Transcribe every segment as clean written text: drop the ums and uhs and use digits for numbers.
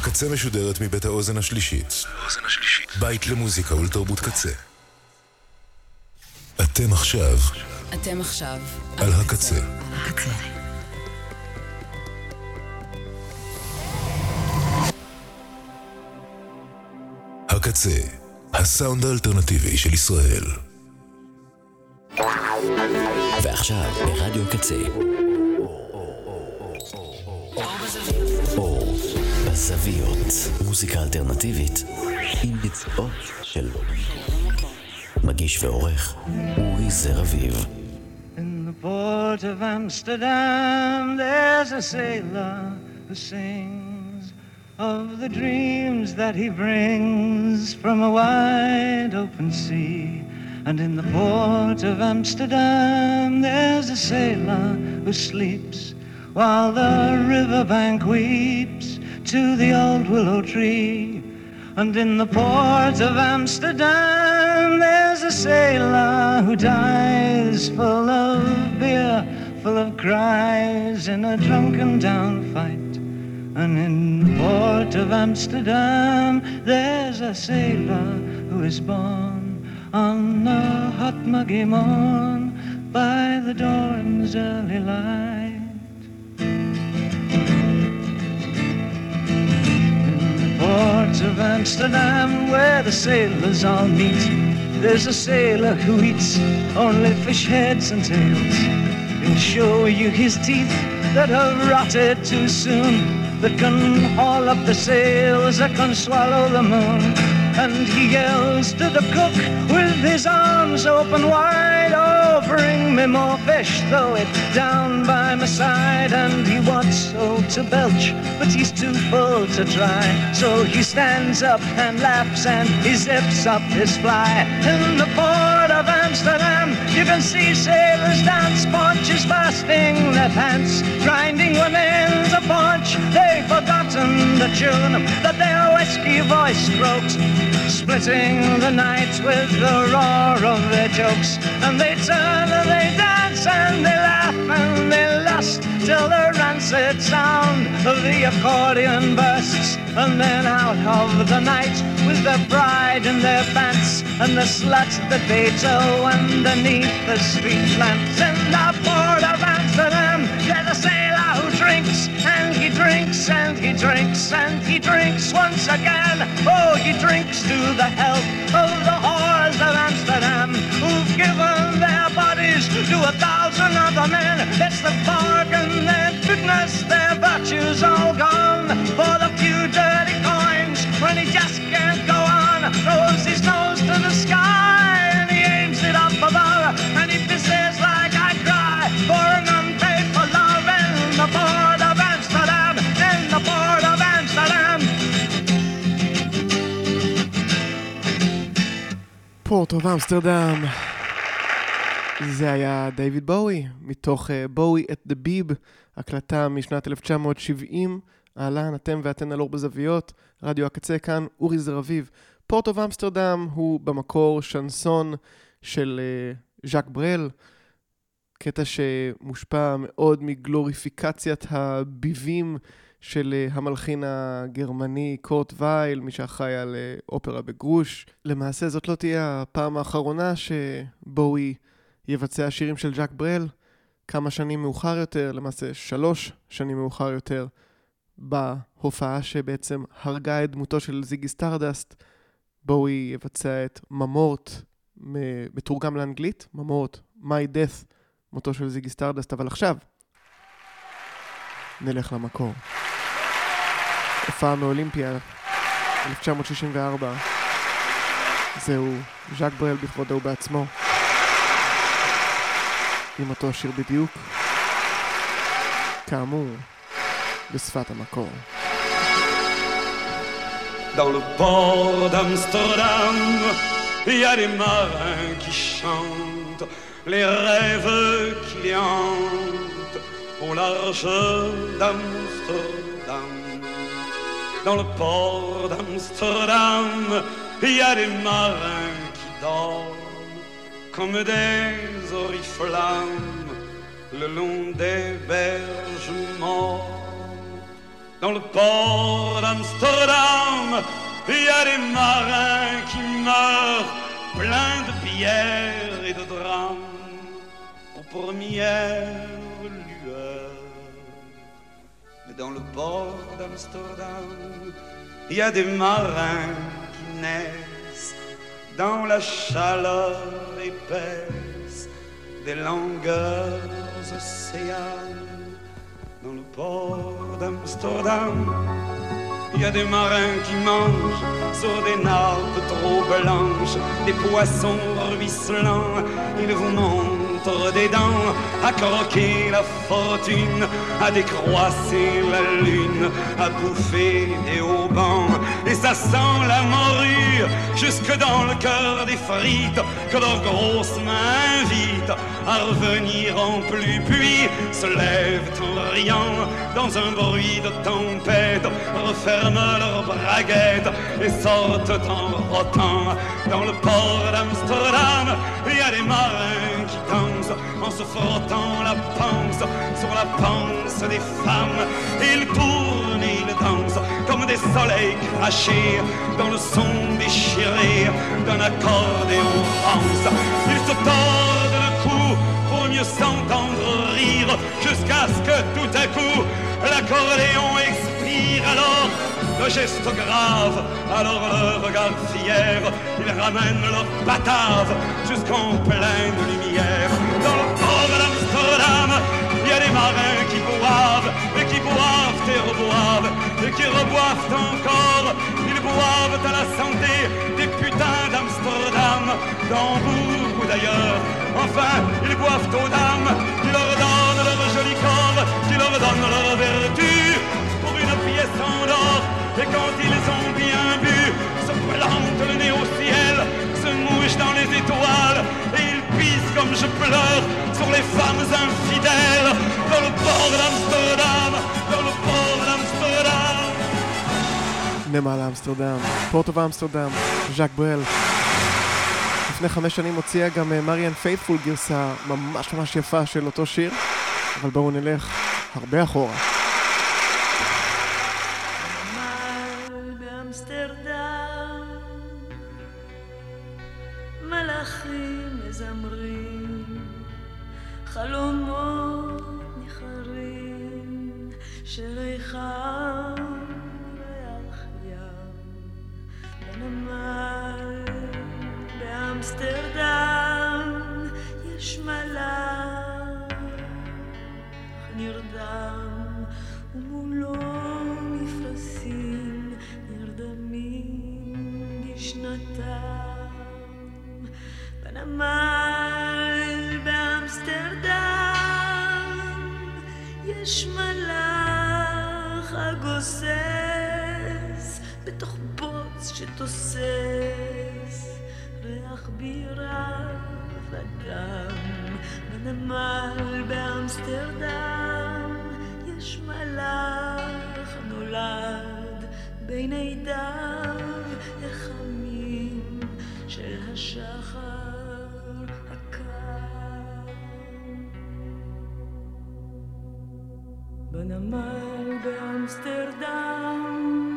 הקצה משודרת מבית האוזן השלישית. בית למוזיקה ולתרבות קצה. אתם עכשיו על הקצה. הקצה, הסאונד האלטרנטיבי של ישראל. ועכשיו ברדיו הקצה. אור בזוויות, מוזיקה אלטרנטיבית עם ביצועות של מגיש ועורך אורי זרביב. In the port of Amsterdam there's a sailor who sings of the dreams that he brings from a wide open sea. And in the port of Amsterdam there's a sailor who sleeps while the riverbank weeps to the old willow tree. And in the port of Amsterdam there's a sailor who dies full of beer, full of cries in a drunken down fight. And in the port of Amsterdam there's a sailor who is born on a hot muggy morn by the dawn's early light. In the port of Amsterdam where the sailors all meet, there's a sailor who eats only fish heads and tails. He'll show you his teeth that have rotted too soon, that can haul up the sails, that can swallow the moon. And he yells to the cook with his arms open wide, oh, bring me more fish, throw it down by my side. And he wants so to belch, but he's too full to try. So he stands up and laughs and he zips up his fly. In the port of Amsterdam you can see sailors dance, paunches basting their pants, grinding women to paunch. They've forgotten the tune that their whiskey voice croaks, splitting the night with the roar of their jokes. And they turn and they dance and they laugh and they lust till the rancid sound of the accordion bursts. And then out of the night with their pride in their pants and the slut that they tow underneath the street lamps. In the port of Amsterdam there's a sailor who drinks and he drinks and he drinks and he drinks once again. Oh, he drinks to the health of the whores of Amsterdam who've given their bodies to 1,000 other men. It's the bargain, their goodness, their virtues all gone for the few dirty coins when he just can't go on. Throws his nose to the sky and he aims it up above and he pisses like I cry for an unpaid for love. In the port of Amsterdam, in the port of Amsterdam. פורט אוף אמסטרדם. זה היה דיוויד בואי מתוך בואי את דה ביב, הקלטה משנת 1970. אהלן, אתם ואתן על אור בזוויות, רדיו הקצה, כאן אורי זרביב. פורט אוף אמסטרדם הוא במקור שנסון של ז'אק ברל, קטע שמושפע מאוד מגלוריפיקציית הביבים של המלחין הגרמני קורט וייל, מי שאחראי על אופרה בגרוש. למעשה זאת לא תהיה הפעם האחרונה שבואי יבצע שירים של ז'אק ברל. כמה שנים מאוחר יותר, למעשה 3 שנים מאוחר יותר, בהופעה שבעצם הרגה את דמותו של זיגי סטארדסט, בואי יבצע את ממורט, בתורגם לאנגלית, ממורט, My Death, מותו של זיגי סטארדסט. אבל עכשיו נלך למקור. הופעה מאולימפיה 1964. זהו ז'אק ברל בכבודו בעצמו, עם אותו שיר בדיוק, כאמור בשפת המקור. Dans le port d'Amsterdam, il y a des marins qui chantent les rêves qui hantent au large d'Amsterdam. Dans le port d'Amsterdam, il y a des marins qui dorment comme des oriflammes le long des berges mortes. Dans le port d'Amsterdam, il y a des marins qui meurent pleins de pierres et de drames aux premières lueurs. Mais dans le port d'Amsterdam, il y a des marins qui naissent dans la chaleur épaisse des longueurs océanes. Dans le port d'Amsterdam, il y a des marins qui mangent sur des nappes trop blanches des poissons ruisselants. Ils vous montrent des dents à croquer la fortune, à décroisser la lune, à bouffer des haubans. Et ça sent la morue jusque dans le cœur des frites que leurs grosses mains invitent à revenir en pluie, puis se lèvent en riant dans un bruit de tempête, referment leurs braguettes et sortent en rotant. Dans le port d'Amsterdam, il y a des marins qui dansent en se frottant la panse sur la panse des femmes. Ils tournent et ils dansent comme des soleils crachés dans le son déchiré d'un accordéon rance. Ils se tordent le cou pour mieux s'entendre rire, jusqu'à ce que tout à coup l'accordéon expire. Alors le geste grave, alors le regard fier, ils ramènent leur batave jusqu'en pleine lumière. Dans le port d'Amsterdam, il y a des marins qui boivent et qui boivent et reboivent et qui reboivent encore. Ils boivent à la santé des putains d'Amsterdam, d'Hambourg ou d'ailleurs. Enfin, ils boivent aux dames qui leur donnent leur joli corps, qui leur donnent leur vertu pour une pièce en or. Et quand ils ont bien bu, se plantent le nez au ciel, se mouchent dans les étoiles, et ils pissent comme je pleure sur les femmes infidèles. Dans le port d'Amsterdam, dans le port d'Amsterdam. נמל אמסטרדם, פורט אוף אמסטרדם, ז'אק ברל. לפני 5 שנים הוציאה גם מריאן פייתפול גרסה ממש ממש יפה של אותו שיר, אבל בואו נלך הרבה אחורה. נמל באמסטרדם, מלאכים מזמרים, חלומות ניחרים, שריחם בנמל באמסטרדם יש מלאך נרדם ומולו מפרשים נרדמים בשנתם. בנמל באמסטרדם יש מלאך הגוסס בתוך בוץ שתוסס ריח בירה ודם. בנמל באמסטרדם יש מלאך נולד בין עידיו החמים של השחר הקר. בנמל באמסטרדם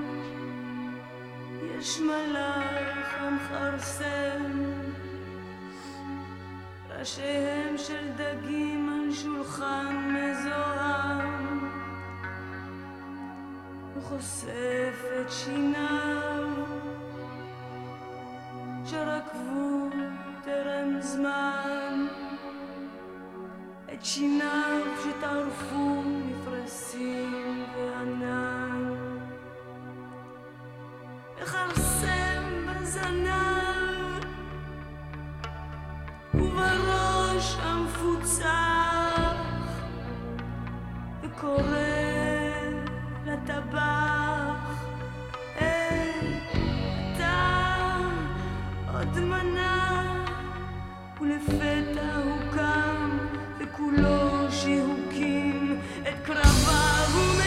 יש מלאך המחרסם ראשיהם של דגים על שולחן מזוהם, הוא חושף את שיניו שרקבו טרם זמן, את שיניו שטרפו מפרשים וענן, מחרסם בזנב ובראש המפוצח וקורא לטבח, אתה עוד מנה, ולפתע הוא קם וכולו שיהוקים את קרביו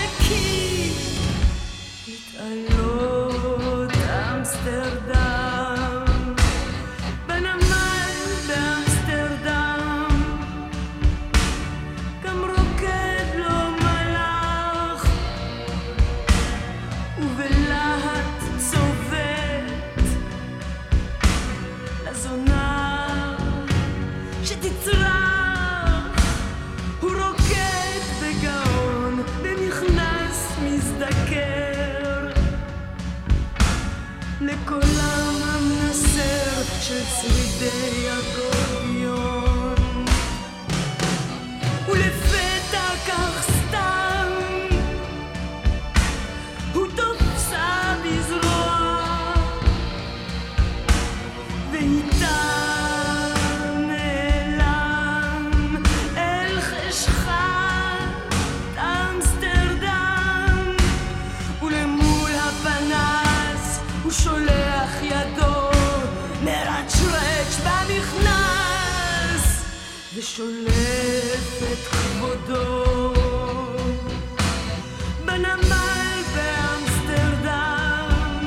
שולף את כבודו בנמל באמסטרדם,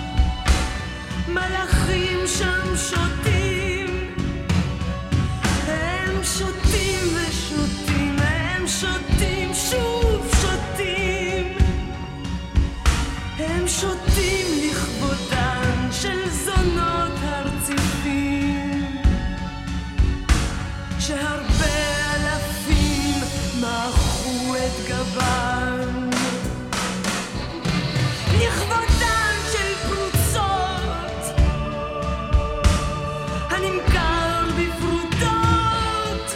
מלאכים שם שותים, הם שותים ושותים, הם שותים שוב שותים, הם שותים לכבודן של זונות הרציפים, שהרבה אלפים מחו את גבן, לכבודן של פרוצות הנמכר בפרוטות,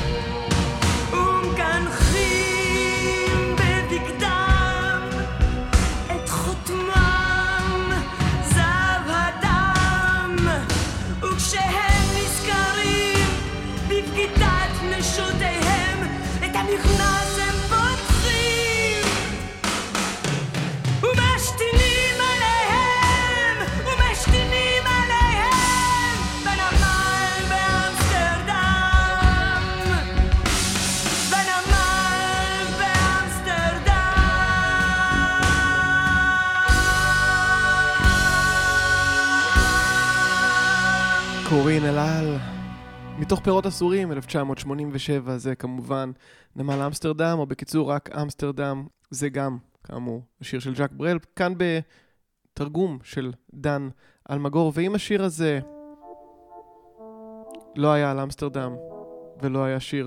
ומקנחים בבגדם את חותמם זב הדם, וכשהם נזכרים בבגידת נשותיהם את המכנס הם פותחים ומשתינים עליהם, ומשתינים עליהם בנמל באמסטרדם, בנמל באמסטרדם. קורין אלעל, מתוך פירות אסורים, 1987, זה כמובן נמל אמסטרדם, או בקיצור רק אמסטרדם, זה גם, כאמור, השיר של ז'אק ברל, כאן בתרגום של דן אלמגור, ואם השיר הזה לא היה על אמסטרדם, ולא היה שיר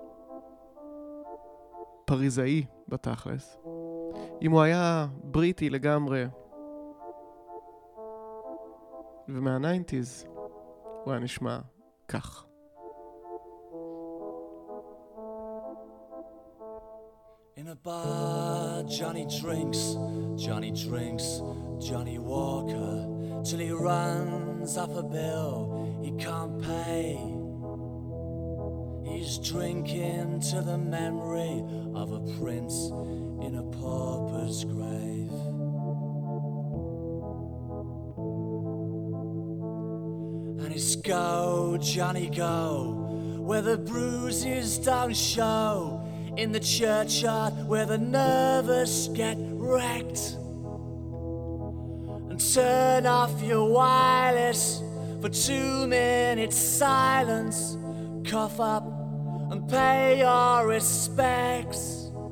פריזאי בתכלס, אם הוא היה בריטי לגמרי, ומה-90s, הוא היה נשמע כך. In a bar, Johnny drinks, Johnny Walker, till he runs up a bill he can't pay. He's drinking to the memory of a prince in a pauper's grave. And it's go, Johnny, go, where the bruises don't show, in the churchyard where the nervous get wrecked. And turn off your wireless for 2 minutes silence, cough up and pay your respects,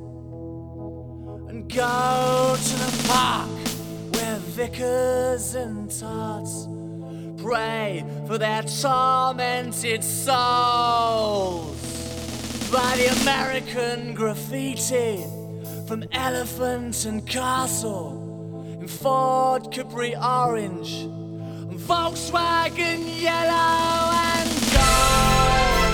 and go to the park where vicars and tots pray for their tormented souls by the American graffiti from Elephant and Castle, in Ford Capri Orange, and Volkswagen Yellow and Gold.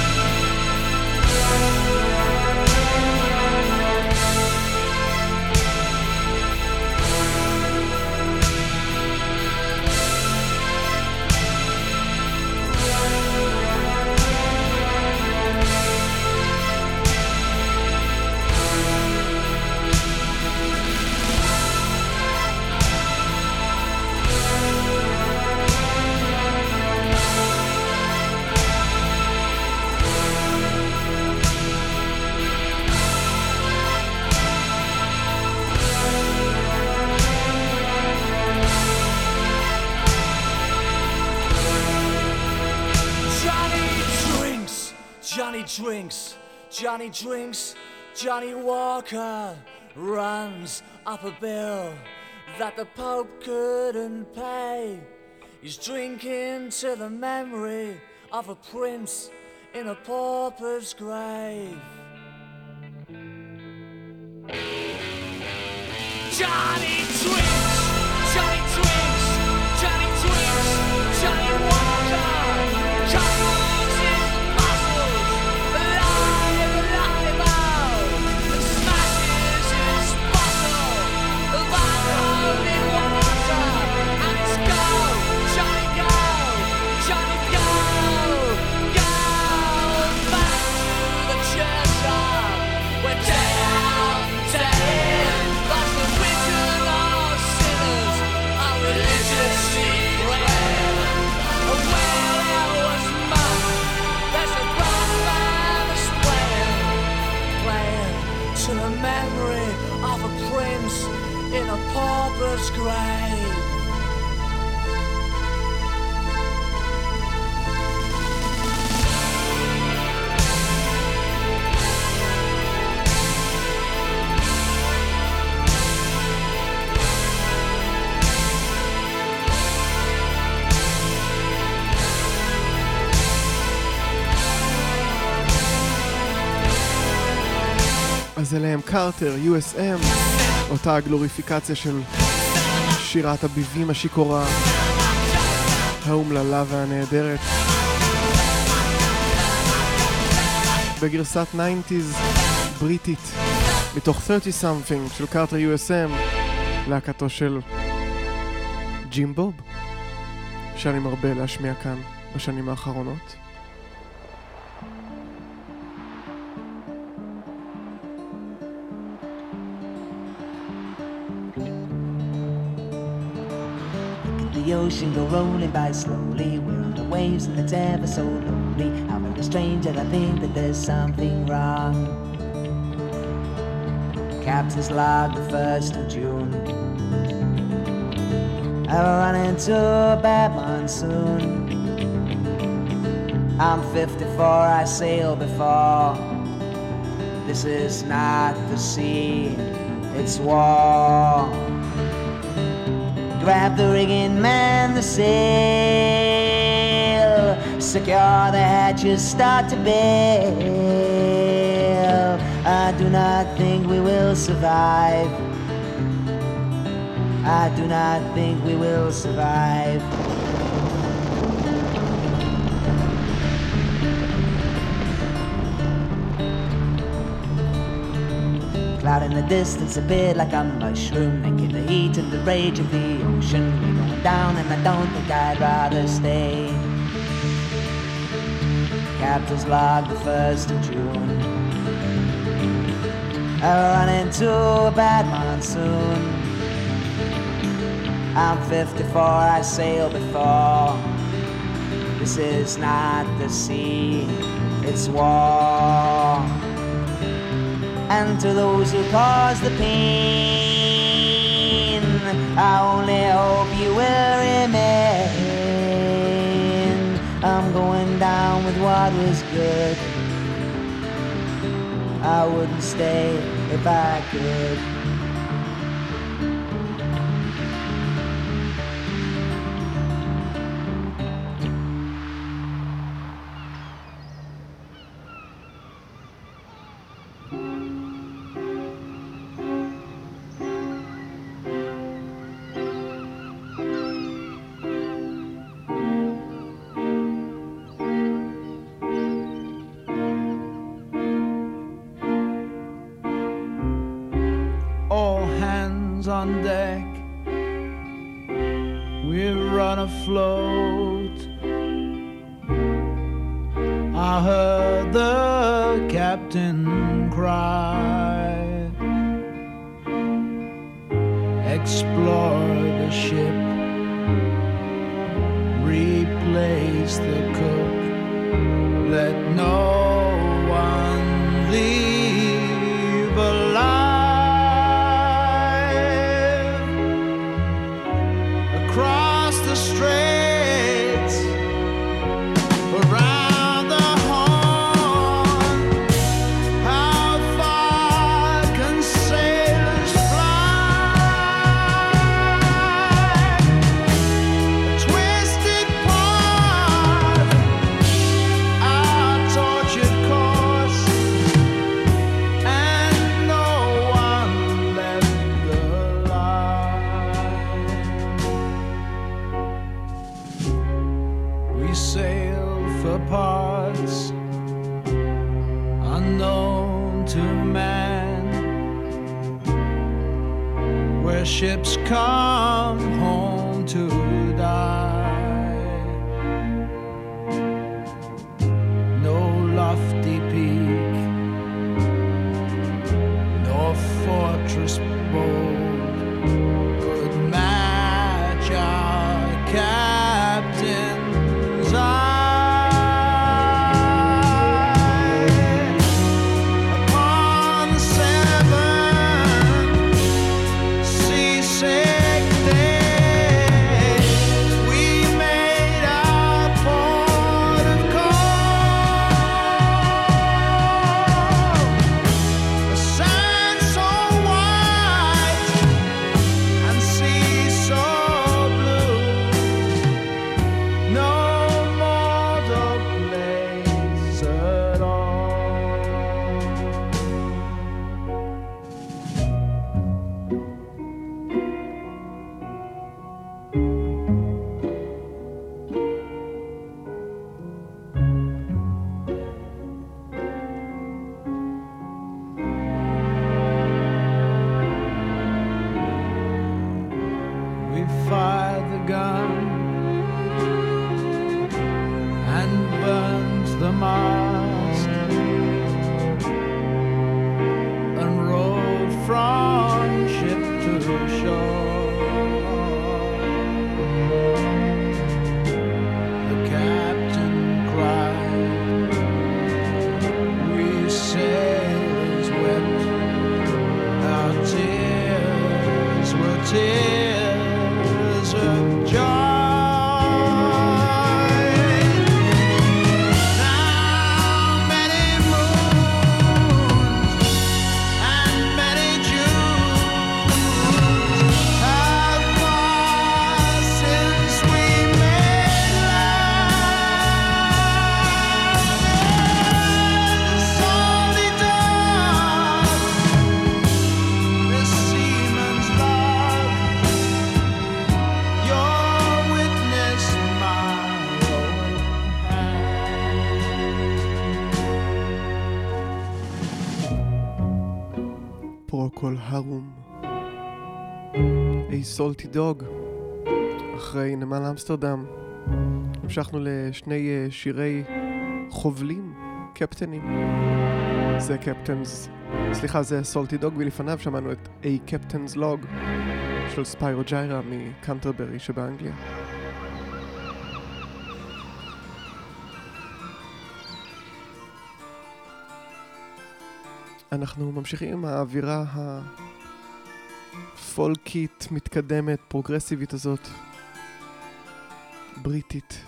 Johnny drinks, Johnny Walker runs up a bill that the Pope couldn't pay. He's drinking to the memory of a prince in a pauper's grave. Johnny drinks, Johnny drinks, Johnny drinks, Johnny Walker cuts his muscles alive, alive out, and smashes his bottle of unholy water, and it's go, Johnny go, Johnny go, go back to the churchyard where day out, day in, but the winter lost bones in a pauper's grave. אז אליהם קארטר, USM, אותה הגלוריפיקציה של שירת הביבים השיכורה, האומללה והנהדרת. בגרסת 90s בריטית, מתוך 30 something של קארטר USM, להקתו של ג'ים בוב, שאני מרבה להשמיע כאן בשנים האחרונות. The ocean go rolling by slowly. We're on the waves and it's ever so lonely. How very strange that I think that there's something wrong. Captain's log, the 1st of June. I run into a bad monsoon. I'm 54, I sailed before. This is not the sea, it's war. Grab the rigging, man the sail. Secure the hatches, start to bail. I do not think we will survive. I do not think we will survive. Cloud in the distance appeared like a mushroom, making the heat and the rage of the ocean. We're going down and I don't think I'd rather stay. Captain's log, the 1st of June. I run into a bad monsoon. I'm 54, I sailed before. This is not the sea, it's war. And to those who cause the pain, I only hope you will remain. I'm going down with what was good. I wouldn't stay if I could. On deck, we run afloat. I heard the captain cry, explore the ship, replace the cook, let no one leave alive. Across the straits, around the horn, how far can sailors fly? A twisted path, our tortured course, and no one left alive. We sail for parts unknown to man, where ships come home to die. No lofty peak, no fortress bold could match our captain's eye. Upon the 7 fired the gun and burned the mast and rowed from ship to shore. The captain cried, we sailors wept, our tears were tears of joy. פרוקול הרום, A Salty Dog. אחרי נמל אמסטרדם המשכנו לשני שירי חובלים, קפטנים. זה קפטנס, סליחה, זה Salty Dog, ולפניו שמענו את A Captain's Log של ספיירו ג'יירה מקנטרברי שבאנגליה. אנחנו ממשיכים עם האווירה הפולקית, מתקדמת, פרוגרסיבית הזאת, בריטית,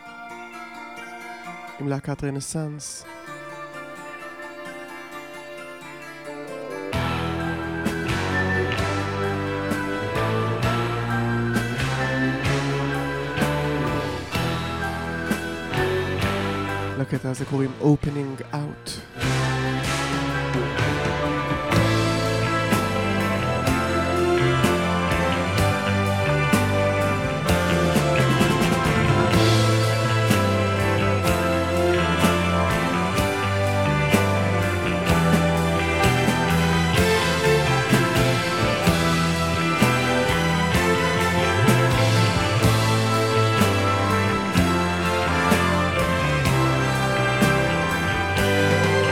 עם להקת רנסנס. לקטע הזה קוראים Opening Out. Thank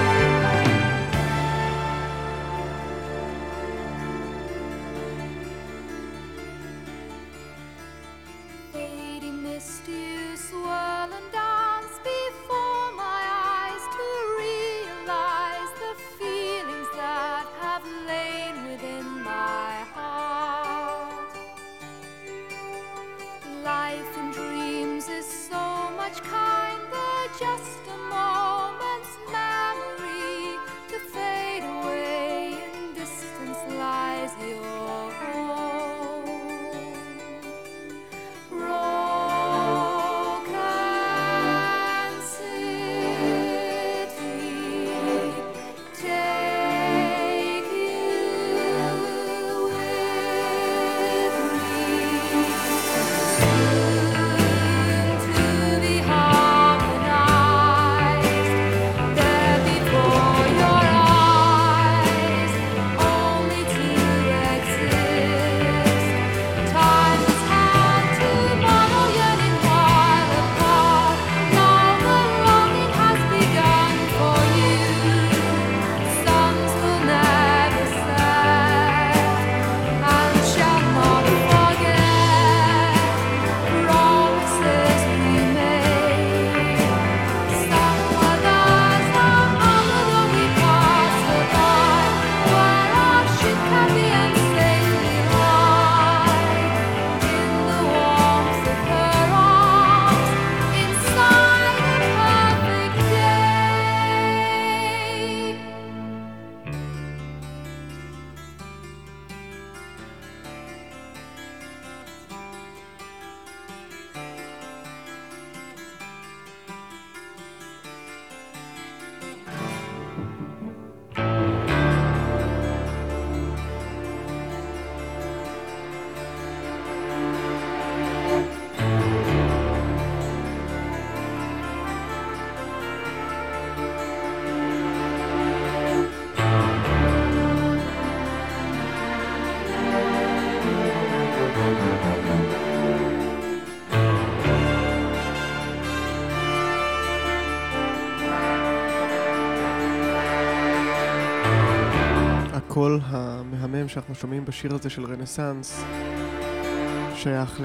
הקול המהמם שאנחנו שומעים בשיר הזה של רנסנס שייך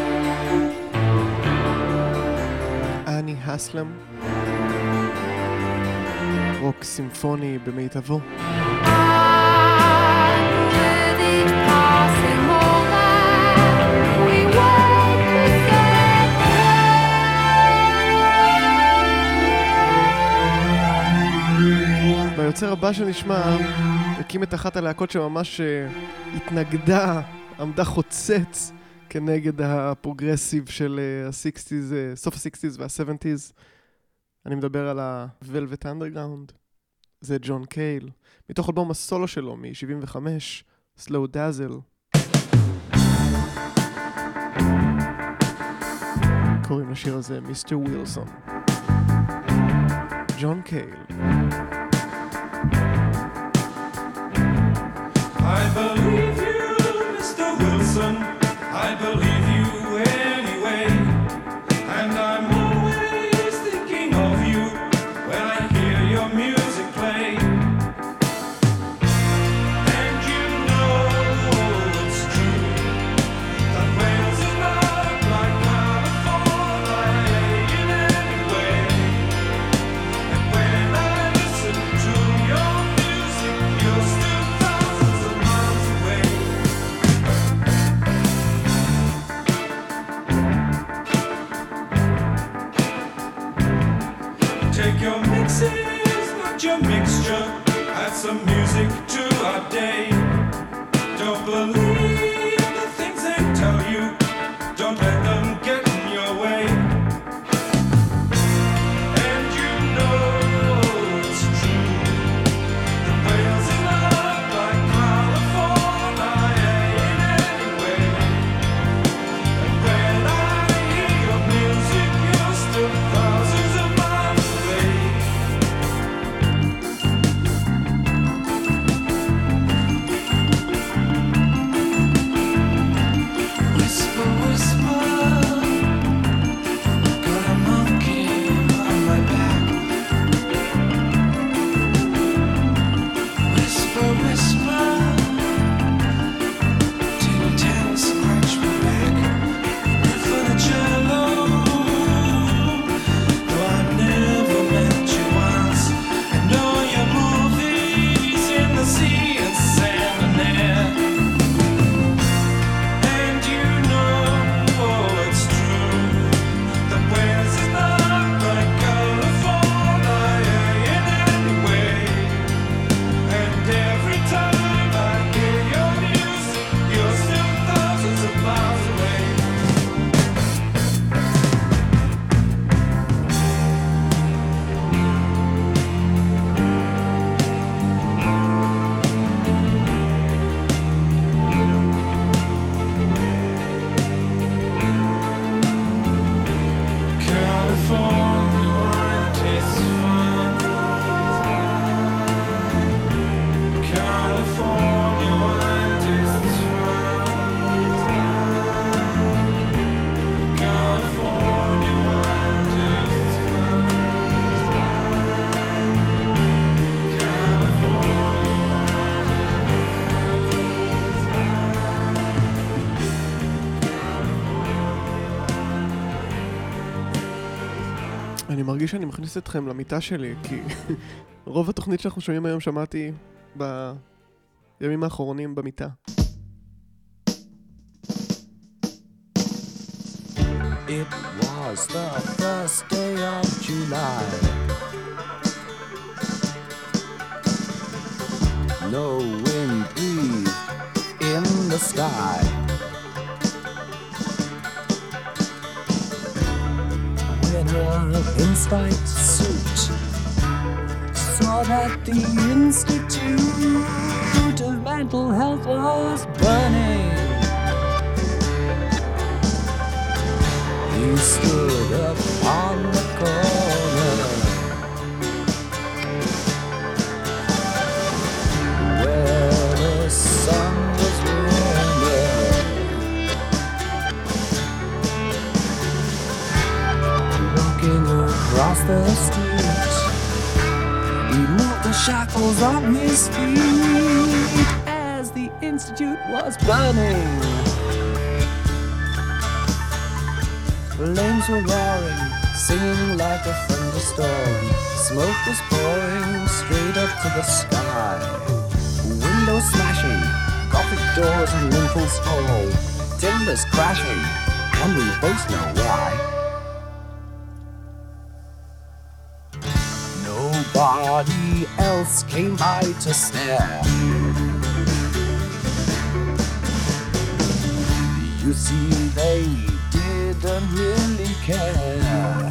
לאני הסלם, רוק סימפוני במיטבו. ביוצר הבא שנשמע הקים את אחת הלהקות שממש התנגדה, עמדה חוצץ כנגד הפרוגרסיב של ה-60s, סוף ה-60s וה-70s. אני מדבר על ה-Velvet Underground. זה ג'ון קייל, מתוך אלבום הסולו שלו מ-75, Slow Dazzle. קוראים לשיר הזה מיסטר ווילסון. ג'ון קייל. I believe you, Mr. Wilson. I believe you anyway. And I'm always thinking of you when I hear your music play. And you know it's true that Wales is not like California in any way. And when I listen to your music, you're still thousands of miles away. Take your mixes, not your mixture. Add some music to our day. Don't believe the things they tell you. Don't let them get in your way. And you know it's true that Wales is not like California in any way. And when I hear your music, you're still thousands of miles away. Whisper, whisper, got a monkey on my back. Whisper, whisper, tiny tail scratch my back. Good for the cello, though I never met you once. I know your movies in the sea and sand and air. And you know it's true that Wales is not like California in any way. And every time I hear your music, you're still thousands of miles away. California wine tastes fine. California wine tastes fine. California wine tastes אני מרגיש שאני מכניס אתכם למיטה שלי, כי רוב התוכנית שאנחנו שומעים היום שמעתי בימים האחרונים במיטה. It was the first day of July. No wind breathed in the sky. When a pinstripe suit saw that the Institute of Mental Health was burning, he stood up on the corner where the sun was warmer. Walking across the street, he moved the shackles on his feet. institute was burning. Flames were roaring, singing like a thunderstorm. Smoke was pouring straight up to the sky. Windows smashing, Gothic doors and lintels tall. Timbers crashing, and we both know why. Nobody else came by to stare. You see, they didn't really care.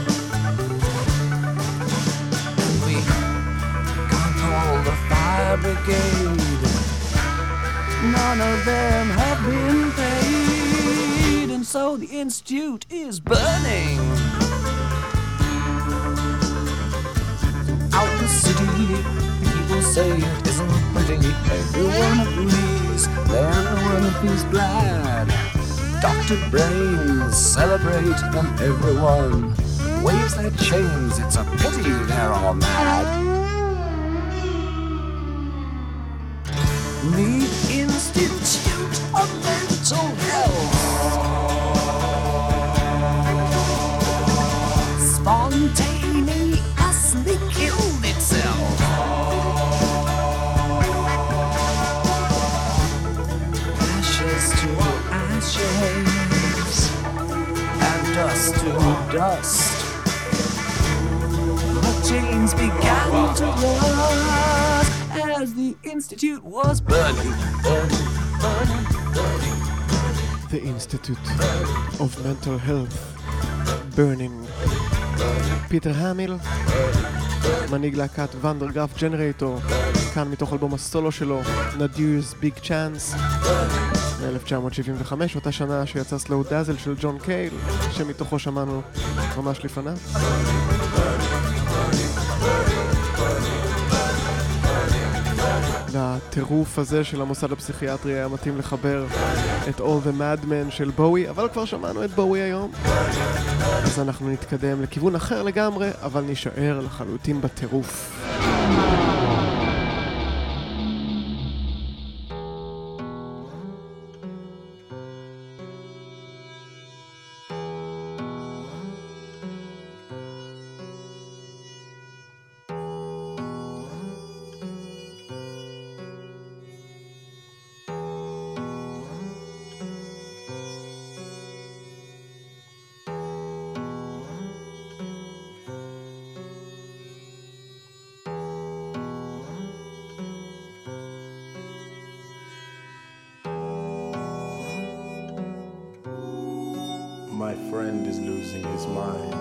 We can't call the fire brigade. None of them have been paid, and so the institute is burning. Out the city, people say it isn't pretty. Everyone agrees, then one feels glad. Dr. Brains celebrate, and everyone waves their chains. It's a pity they're all mad. The Institute of Mental Health spontaneously killed itself. Ashes to ashes and dust to dust. The chains began to rust as the institute was burning, burning, burning, burning. The Institute of Mental Health, burning. פיטר המיל, מנהיג להקת ונדרגרף ג'נרייטור, כאן מתוך אלבום הסולו שלו, Nadirs Big Chance, מ-1975, אותה שנה שיצא סלואו דאזל של ג'ון קייל, שמתוכו שמענו ממש לפניו. לטירוף הזה של המוסד הפסיכיאטרי היה מתאים לחבר את All the Madmen של בואי, אבל כבר שמענו את בואי היום. אז אנחנו נתקדם לכיוון אחר לגמרי, אבל נשאר לחלוטין בטירוף. My friend is losing his mind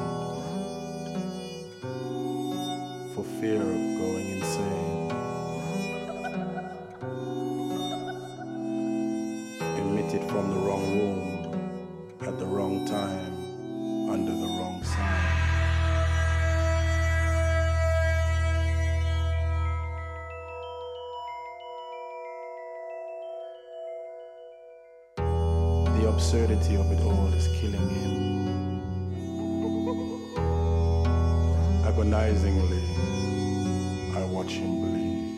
for fear of going insane. Emitted from the wrong womb at the wrong time under the wrong sign. The absurdity of it all is killing him. Agonizingly, I watch him bleed.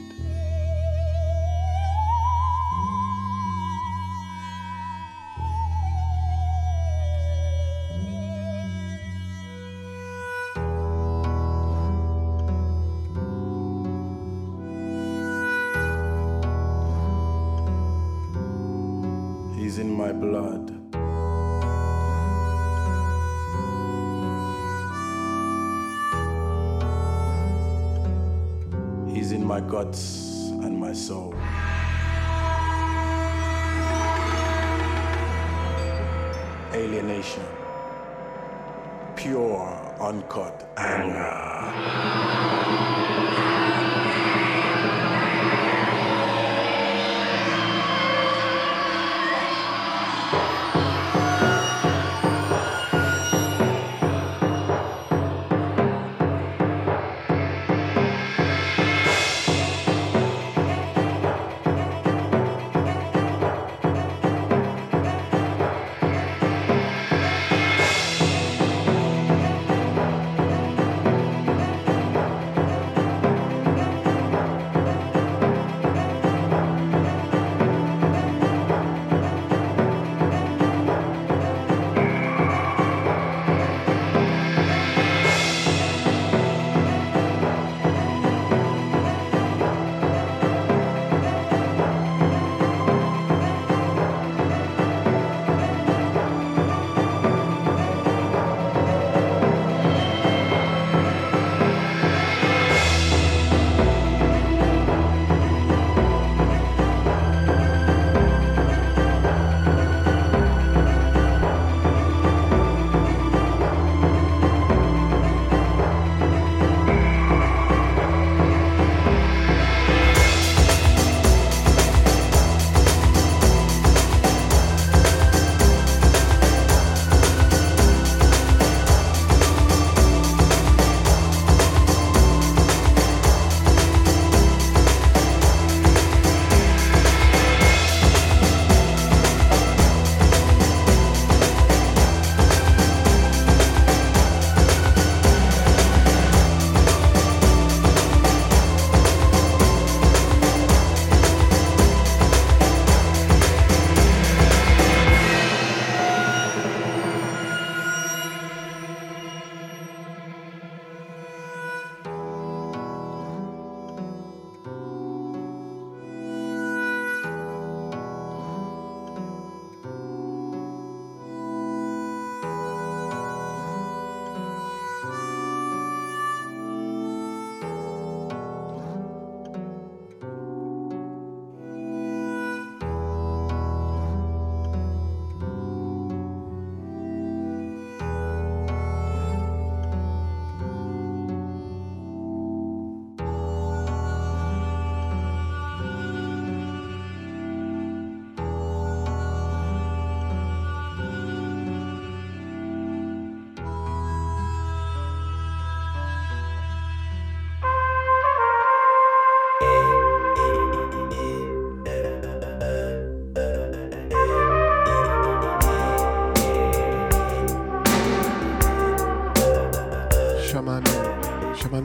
He's in my blood. He's in my guts and my soul. Alienation. Pure, uncut anger.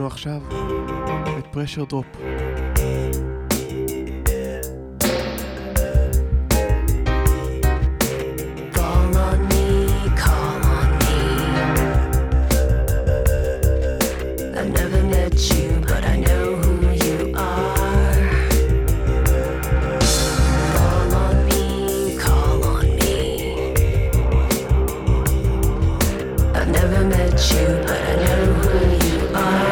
עכשיו את פרשר דרופ. Call on me, call on me. I've never met you, but I know who you are. Call on me, call on me. I've never met you, but I know who you are.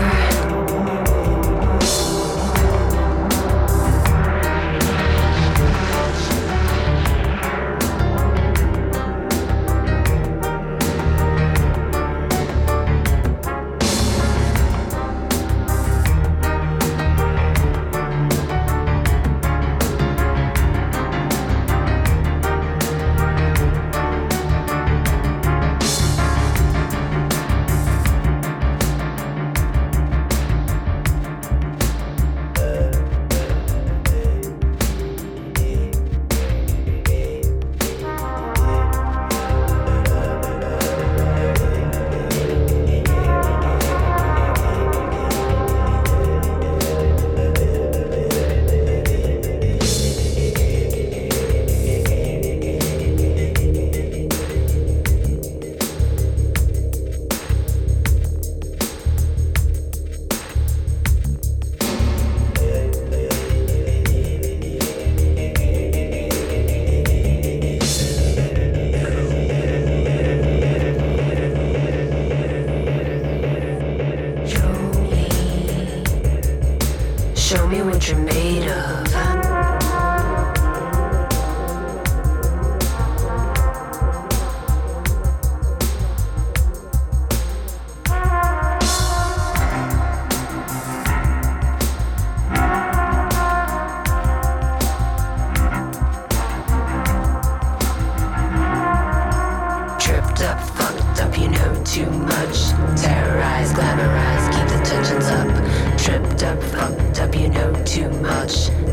Show me what you're made of. Tripped up, fucked up, you know too much. Terrorize, glamorize, keep the tensions up. Tripped up, fucked up, you know too much.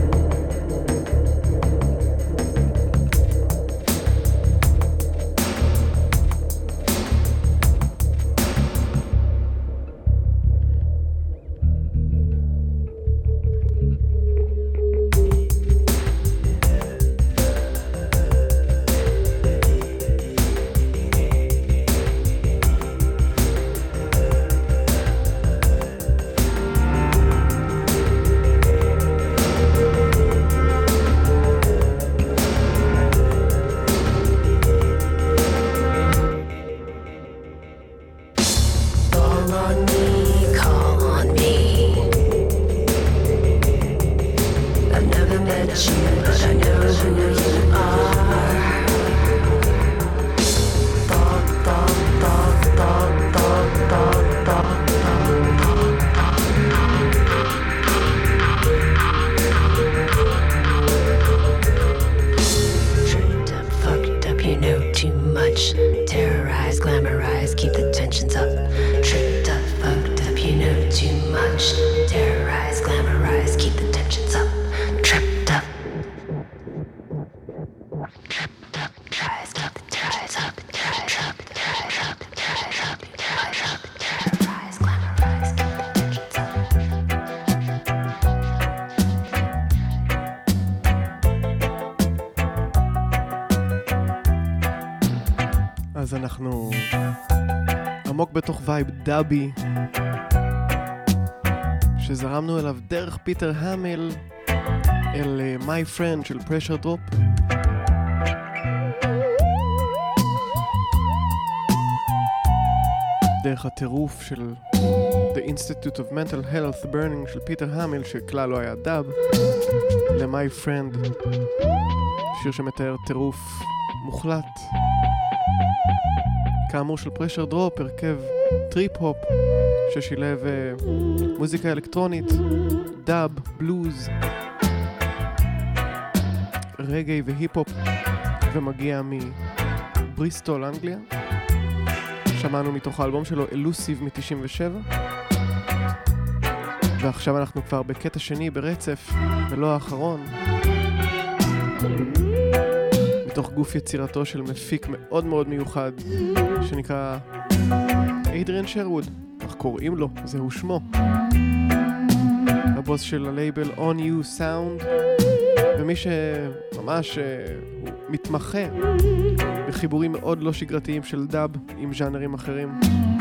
Call on me, call on me. I've never met you, but I know who you are. Thought, thought, thought, thought, thought, thought, thought, Tripped up, fucked up, you know too much. Terrorize, glamorize, keep the tensions up. Tripped up, fucked up, you know too much. Terrorize, glamorize, keep the tensions up. Tripped up. Tripped up, tries up, tries up, tries up, tries up, tries up, tries up. Terrorize, glamorize, keep the tensions up. אז אנחנו עמוק בתוך וייב דאבי שזרמנו אליו דרך פיטר המל אל My Friend של פרשר דרופ. דרך הטירוף של The Institute of Mental Health Burning של פיטר המל שכלל לא היה דאב ל-My Friend, שיר שמתאר טירוף מוחלט כאמור של פרשר דרופ, הרכב טריפ-הופ ששילב מוזיקה אלקטרונית, דאב, בלוז, רגעי והיפ-הופ, ומגיע מבריסטול, אנגליה. שמענו מתוך האלבום שלו אלוסיב מ-97, ועכשיו אנחנו כבר בקטע שני ברצף, ולא האחרון, מתוך גוף יצירתו של מפיק מאוד מאוד מיוחד שנקרא אדריאן שרווד. כך קוראים לו, זהו שמו. הבוס של הלייבל On You Sound, ומי שממש הוא מתמחה בחיבורים מאוד לא שגרתיים של דאב עם ז'אנרים אחרים.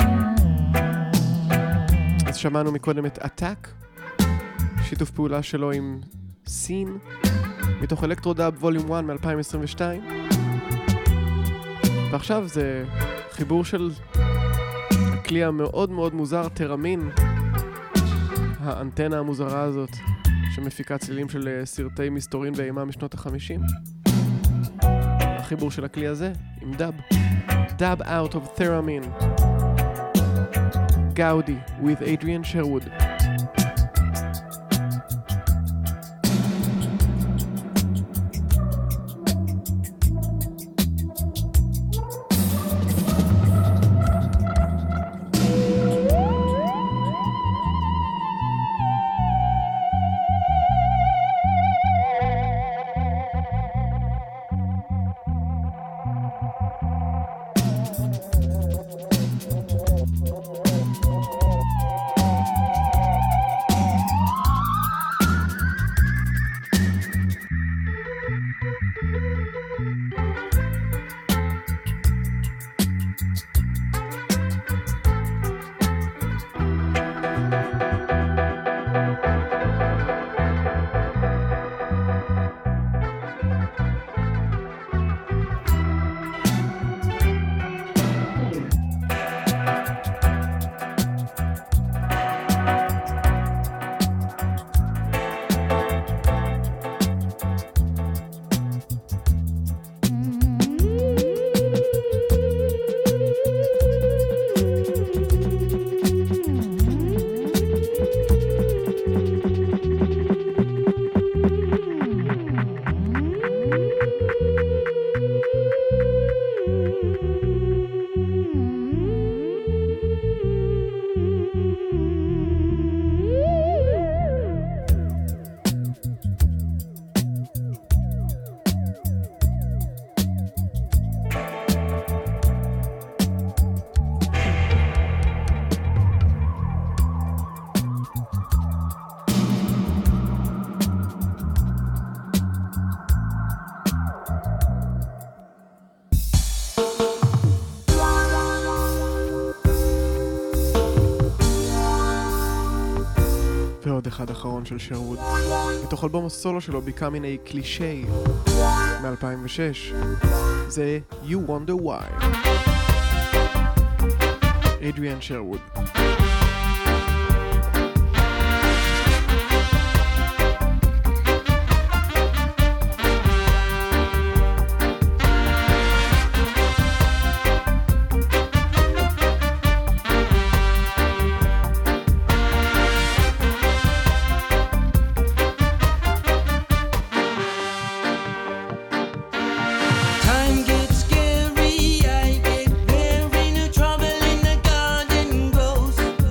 אז שמענו מקודם את Attack, שיתוף פעולה שלו עם סין, מתוך אלקטרו דאב ווליום 1 מ-2022. ועכשיו זה חיבור של הכלי המאוד מאוד מוזר, תרמין, האנטנה המוזרה הזאת שמפיקה צלילים של סרטי מסתורין ואימה משנות ה-50. החיבור של הכלי הזה עם דאב, Dub Out of Theremin, Gaudi with Adrian Sherwood. ועוד אחד אחרון של שרווד, מתוך אלבום הסולו שלו Becoming a Cliché מ-2006, זה You Wonder Why, Adrian Sherwood. Trouble in the garden grows.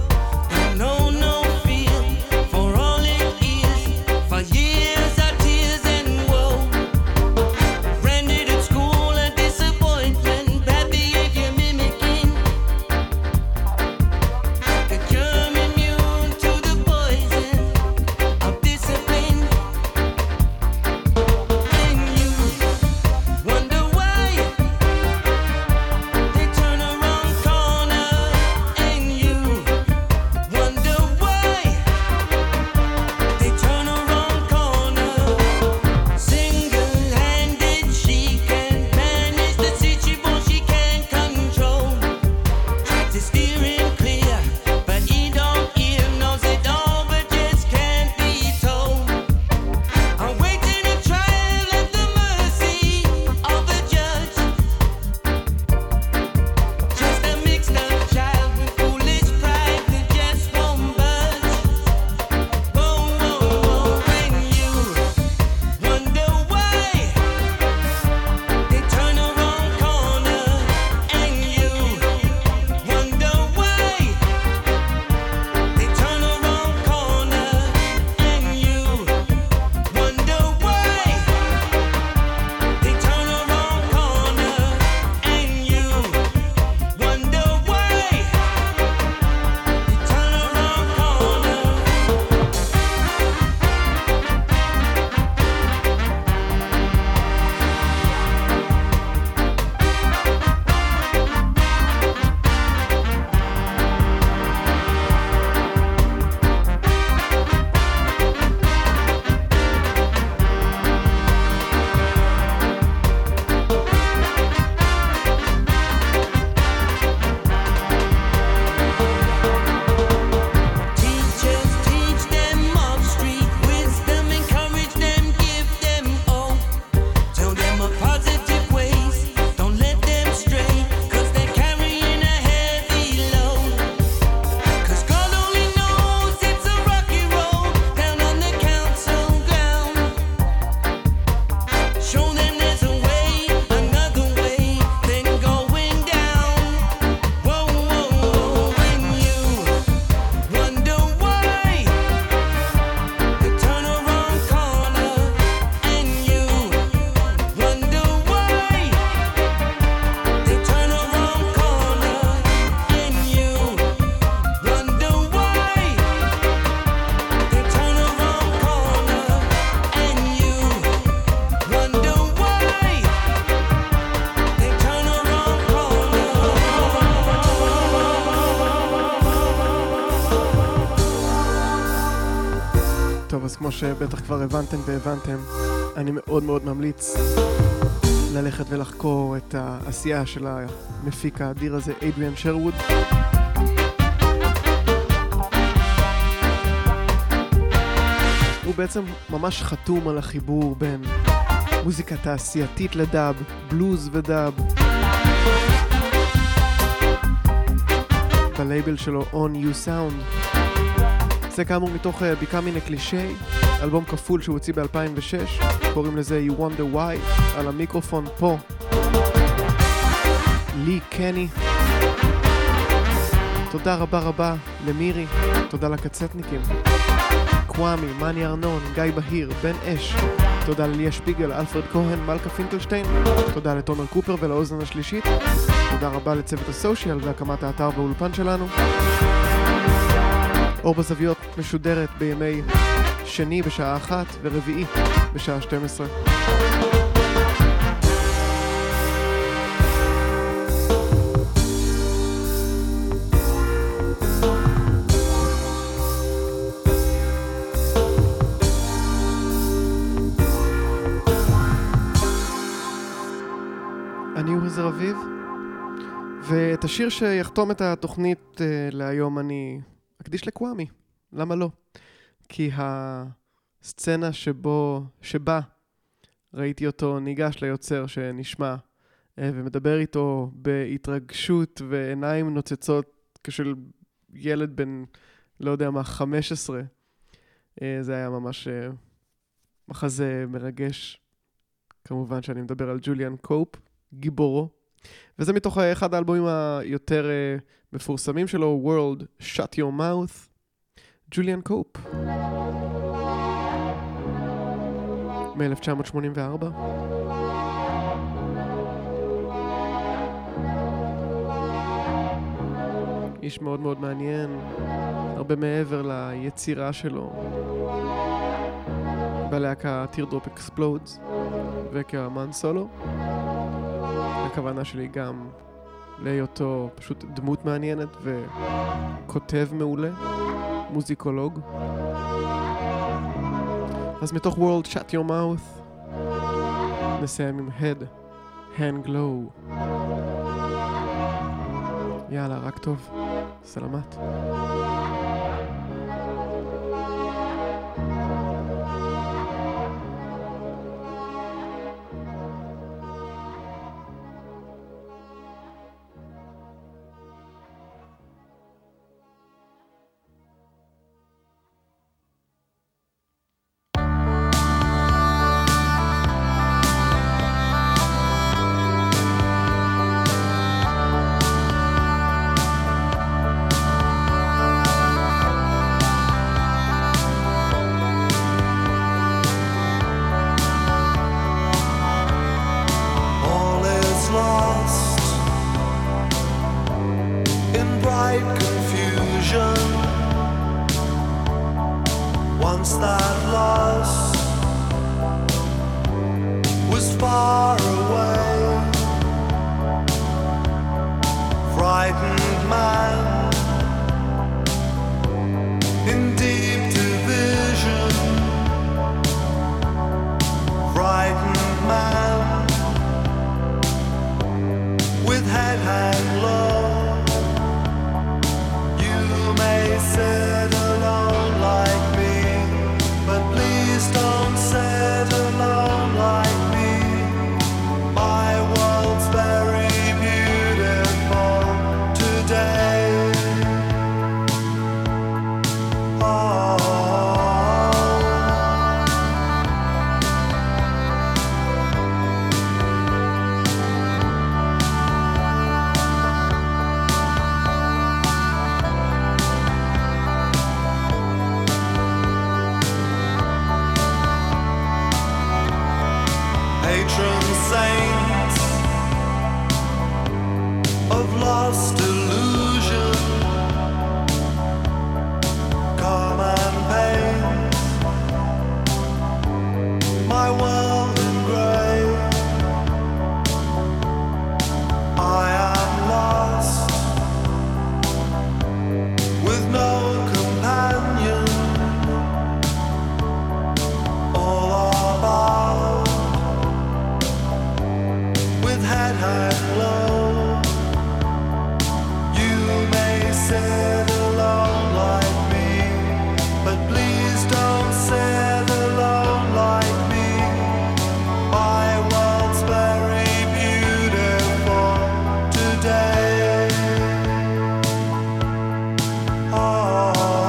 אז כמו שבטח כבר הבנתם והבנתם, אני מאוד מאוד ממליץ ללכת ולחקור את העשייה של המפיק האדיר הזה, אדריאן שרווד. הוא בעצם ממש חתום על החיבור בין מוזיקה תעשייתית לדאב, בלוז ודאב. בלייבל שלו On You Sound. זה כאמור מתוך Becoming a Cliché, אלבום כפול שהוא הוציא ב-2006, קוראים לזה You Wonder Why, על המיקרופון פה לי קני. תודה רבה רבה למירי, תודה לקצטניקים, קוואמי, מני ארנון, גיא בהיר, בן אש, תודה לליה שפיגל, אלפרד כהן, מלכה פינקלשטיין, תודה לתומר קופר ולאוזן השלישית, תודה רבה לצוות הסושיאל והקמת האתר והאולפן שלנו. אור בזוויות משודרת בימי שני בשעה 1 ורביעי בשעה 12. אני אורי זר אביב, ואת השיר שיחתום את התוכנית להיום אני אקדיש לקוואמי. למה לא? כי הסצנה שבה ראיתי אותו ניגש ליוצר שנשמע ומדבר איתו בהתרגשות ועיניים נוצצות כשל ילד בן לא יודע מה 15, זה היה ממש מחזה מרגש. כמובן שאני מדבר על ג'וליאן קופ, גיבורו, וזה מתוך אחד האלבומים היותר מפורסמים שלו, World Shut Your Mouth, ג'וליאן קופ מ-1984. איש מאוד מאוד מעניין, הרבה מעבר ליצירה שלו בלהקה Teardrop Explodes וכאמן סולו. הכוונה שלי גם להיותו פשוט דמות מעניינת וכותב מעולה, מוזיקולוג. אז מתוך World Shut Your Mouth נסיים עם Head, Hand Glow. יאללה, רק טוב. סלמת. head high low. You may sit alone like me, but please don't sit alone like me. My world's very beautiful today. Oh.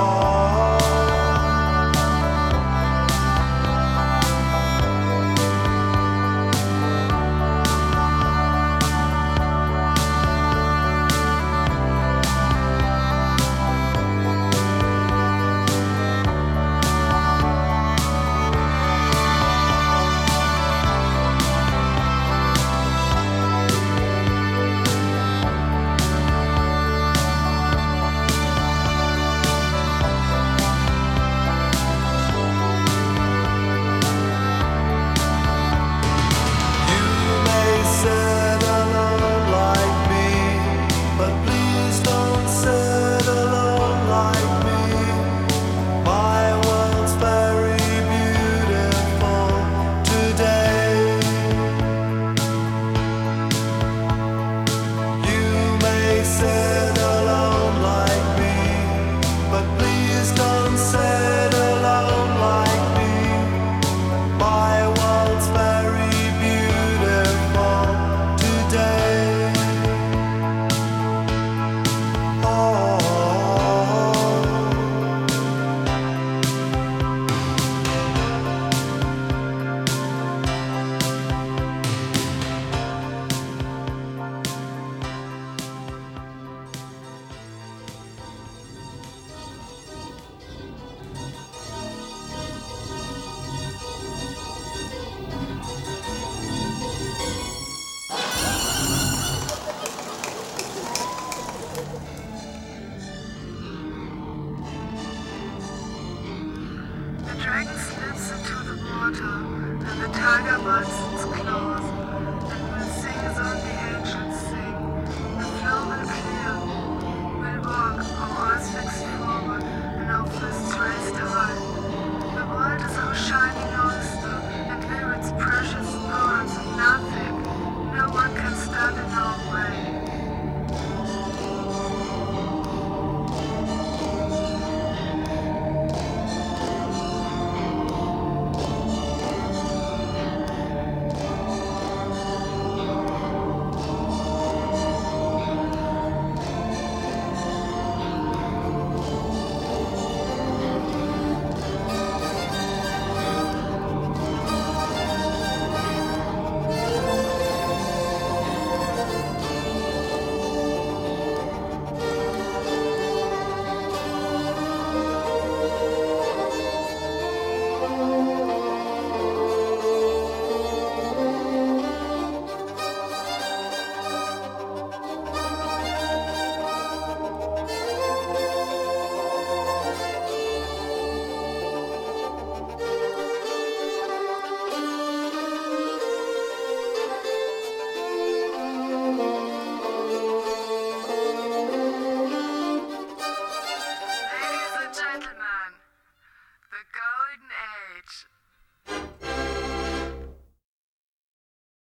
dragon slips into the water, and the tiger bites its claws. And we'll sing as only angels sing. The flow will clear. We'll walk, our eyes fixed forward, and our fists raised high. The world is our shining oyster, and we're its precious pearls of nothing. No one can stand in our